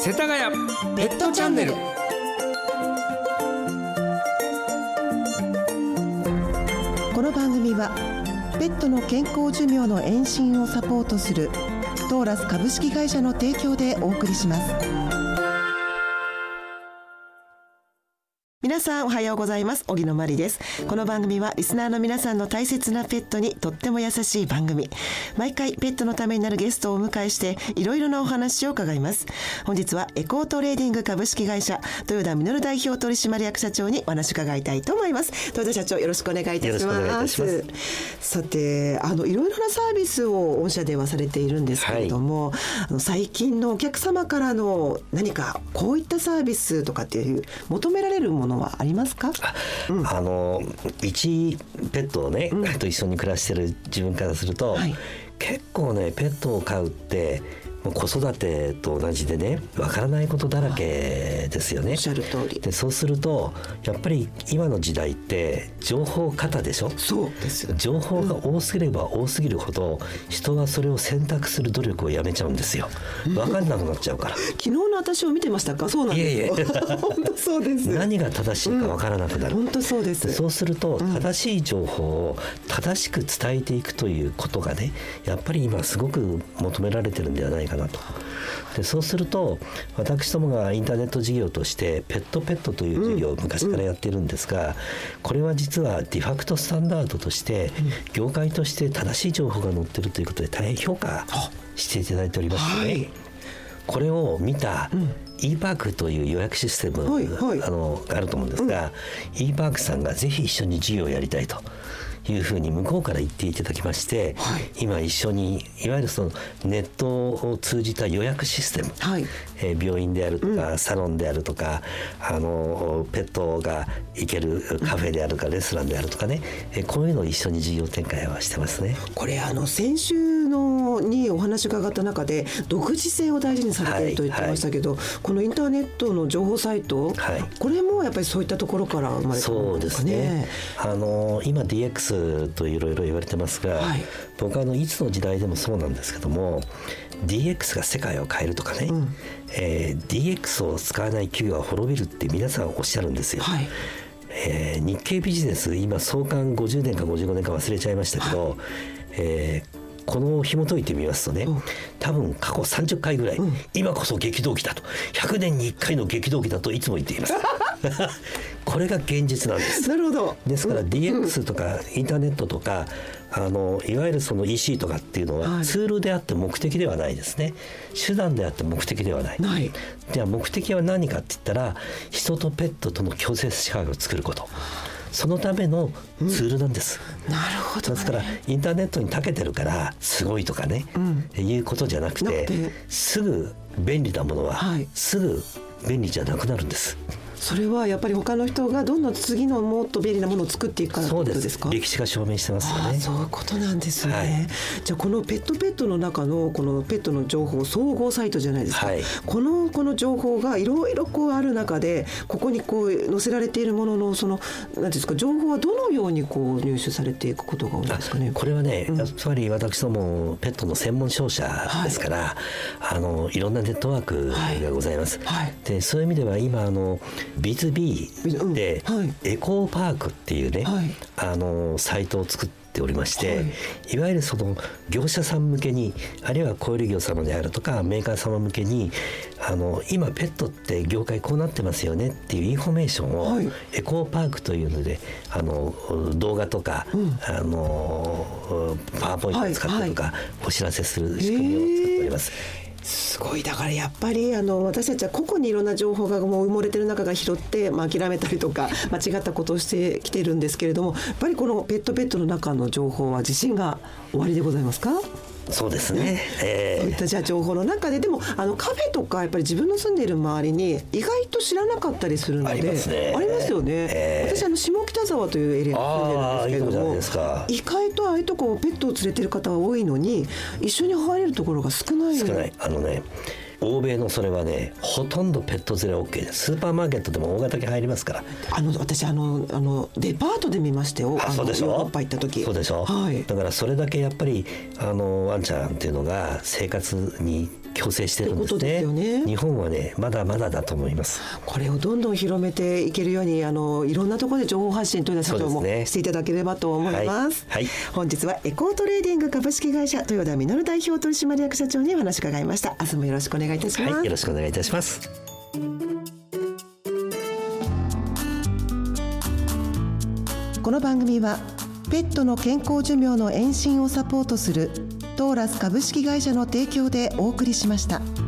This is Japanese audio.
世田谷ペットチャンネル。 この番組はペットの健康寿命の延伸をサポートするトーラス株式会社の提供でお送りします。皆さんおはようございます。荻野真理です。この番組はリスナーの皆さんの大切なペットにとっても優しい番組。毎回ペットのためになるゲストをお迎えしていろいろなお話を伺います。本日はエコートレーディング株式会社豊田実代表取締役社長にお話を伺いたいと思います。豊田社長、よろしくお願いいたします。 よろしくお願いいたします。 さて、いろいろなサービスを御社ではされているんですけれども、最近のお客様からの何かこういったサービスとかっていう求められるものはありますか？ 一ペットをね、と一緒に暮らしてる自分からすると、結構ねペットを飼うってもう子育てと同じでね、わからないことだらけですよね。 おっしゃる通りで、そうするとやっぱり今の時代って情報過多でしょ。 そうですよ。 情報が多すぎれば多すぎるほど、人はそれを選択する努力をやめちゃうんですよ。わかんなくなっちゃうから。 昨日の私を見てましたか？そうなんですよ。本当そうです。 何が正しいかわからなくなる。 本当そうです。 そうすると正しい情報を正しく伝えていくということがね、やっぱり今すごく求められてるんではないかなと。で、そうすると私どもがインターネット事業としてペットという事業を昔からやっているんですが、これは実はディファクトスタンダードとして業界として正しい情報が載っているということで大変評価していただいておりますので、これを見たeパークという予約システムがあると思うんですが、eパークさんがぜひ一緒に事業をやりたいというふうに向こうから言っていただきまして、今一緒にいわゆるそのネットを通じた予約システム、病院であるとか、サロンであるとか、ペットが行けるカフェであるかレストランであるとかね、こういうのを一緒に事業展開はしてますね。 これ先週にお話が上がった中で独自性を大事にされていると言ってましたけど、このインターネットの情報サイト、これもやっぱりそういったところから生まれてるんですかね。 そうですね。今 DXといろいろ言われてますが、僕はいつの時代でもそうなんですけども、 DX が世界を変えるとかね、DX を使わない企業は滅びるって皆さんおっしゃるんですよ。日経ビジネス今創刊50年か55年か忘れちゃいましたけど、この紐解いてみますとね、多分過去30回ぐらい、今こそ激動期だと、100年に1回の激動期だといつも言っています。これが現実なんです。 なるほど。 ですから DX とかインターネットとか、いわゆるその EC とかっていうのはツールであって目的ではないですね。手段であって目的ではない。では目的は何かって言ったら、人とペットとの共生社会を作ること、そのためのツールなんです。 なるほど、 ですからインターネットに長けてるからすごいとかね、いうことじゃなくて、すぐ便利なものはすぐ便利じゃなくなるんです。 それはやっぱり他の人がどんどん次のもっと便利なものを作っていくからということですか？ そうです。歴史が証明してますよね。 そういうことなんですね。じゃあこのペットの中のこのペットの情報総合サイトじゃないですか、この情報がいろいろある中で、ここに載せられているもののその何ですか、情報はどのように入手されていくことが多いんですかね？ これはね、やっぱり私どもペットの専門商社ですから、いろんなネットワークがございます。で、そういう意味では今B2B でエコーパークっていうね、サイトを作っておりまして、いわゆるその業者さん向けに、あるいは小売業様であるとかメーカー様向けに、今ペットって業界こうなってますよねっていうインフォメーションをエコーパークというので動画とか、パワーポイントを使ってとかお知らせする仕組みを作っております。 すごい。だからやっぱり私たちは個々にいろんな情報がもう埋もれてる中が拾って、諦めたりとか間違ったことをしてきてるんですけれども、やっぱりこのペットの中の情報は自信がおありでございますか？ そうですね。 そういったじゃあ情報の中で、でもカフェとかやっぱり自分の住んでいる周りに意外と知らなかったりするので、 ありますね。 ありますよね。私下北沢というエリアに住んでるんですけれども、意外とああいうとこペットを連れてる方は多いのに、一緒に入れるところが少ない。 欧米のそれはね、ほとんどペット連れ OK です。スーパーマーケットでも大型犬入りますから。 私デパートで見ましたよ。 そうでしょ。 ヨーロッパ行った時。 そうでしょ、だからそれだけやっぱりワンちゃんっていうのが生活に強制してるんですね。 ってことですよね。 日本はねまだまだだと思います。 これをどんどん広めていけるようにいろんなところで情報発信というのは社長もしていただければと思います。 はいはい、 本日はエコートレーディング株式会社豊田実代表取締役社長にお話伺いました。明日もよろしくお願いいたします。 はい、よろしくお願いいたします。 この番組はペットの健康寿命の延伸をサポートするトーラス株式会社の提供でお送りしました。